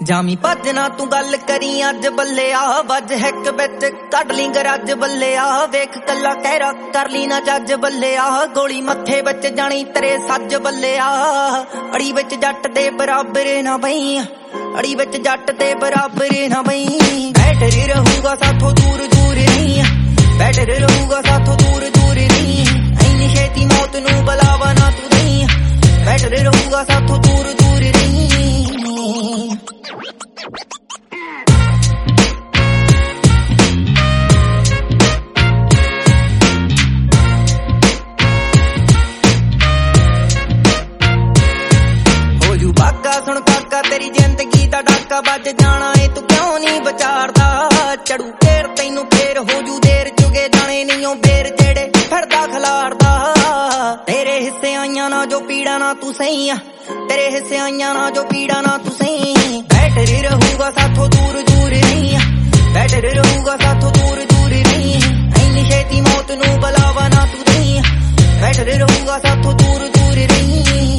ਜਾਮੀ ਭੱਜ ਨਾ ਤੂੰ ਗੱਲ ਕਰੀ ਅੱਜ ਬੱਲਿਆ ਵੱਜ ਹਿੱਕ ਵਿੱਚ ਕੱਢ ਲਈ ਗਰਜ ਬੱਲਿਆ ਵੇਖ ਕੱਲਾ ਕਹਿਰਾ ਕਰ ਲਈ ਨਾ ਜੱਜ ਬੱਲਿਆ ਗੋਲੀ ਮੱਥੇ ਵਿੱਚ ਜਾਣੀ ਤੇਰੇ ਸੱਜ ਬੱਲਿਆ ਅੜੀ ਵਿੱਚ ਜੱਟ ਦੇ ਬਰਾਬਰ ਨਾ ਬਈ ਅੜੀ ਵਿੱਚ ਜੱਟ ਦੇ ਬਰਾਬਰ ਨਾ ਬਈ ਬੈਟਰ ਰਹੂਗਾ ਸਾਥੋਂ ਦੂਰ ਦੂਰ ਨਹੀਂ ਬੈਟਰ ਰਹੂਗਾ ਸਾਥੋਂ ਦੂਰ ਦੂਰ ਨਹੀਂ ਐਨੀ ਛੇਤੀ ਮੌਤ ਨੂੰ ਬੁਲਾਵਾ ਨਾ ਤੂੰ ਨਹੀਂ ਬੈਟਰ ਰਹੂਗਾ ਸਾਥੋਂ ਦੂਰ ਦੂਰ ਨਹੀਂ सुन काका तेरी जिंदगी दा डाका बज जाना है तू क्यों नहीं बचारदा चढ़ू फेर तैनू फेर हो जू देर चुगे जाने नहीं बेर जेड़े फिरदा खलारदा तेरे हिस्से आईया ना जो पीड़ा ना तू सही तेरे हिस्से आईया ना जो पीड़ा ना तू सही बैटर रहूगा साथों दूर दूर नहीं बैटर रहूगा साथों दूर दूर नहीं ऐनी छेती मौत नू बुलावा ना तू नहीं बैटर रहूगा साथों दूर दूर नहीं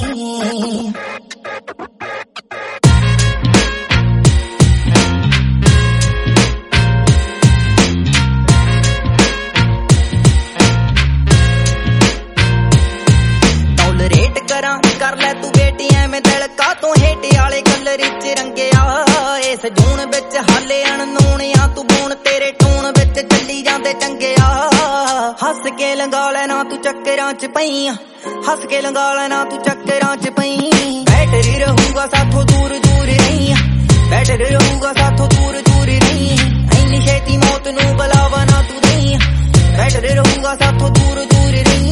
कर ले तू बेटी एवें दिल का तू हेटे आले कलर च रंगिया इस जून विच हाले अननोनिया तू बून तेरे टून विच चली जांदे चंगिया हस के लंगा लेना तू चक्करां च पई हस के लंगा लेना तू चक्करां च पई बैटर रहूगा साथों दूर दूर नहीं बैटर रहूगा साथों दूर दूर नहीं ऐनी छेती मौत नू बुलावा ना तू नहीं बैटर रहूगा साथों दूर दूर नहीं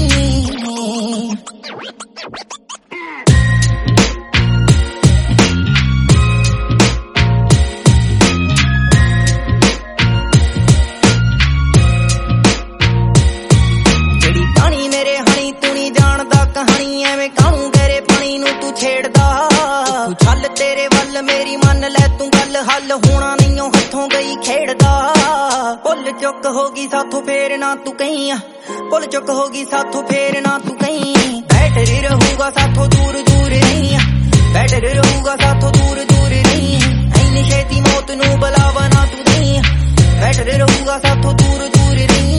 तेरे वल मेरी मन ले तू गल हल होना नहीं हथों गई खेड़दा भुल चुक होगी साथों फेर ना तू कहीं भुल चुक होगी साथों फेर ना तू कहीं बैटर रहूगा साथों दूर दूर नहीं बैटर रहूगा साथों दूर दूर नहीं ऐनी छेती मौत नू बुलावा ना तू नहीं बैटर रहूगा साथों दूर दूर नहीं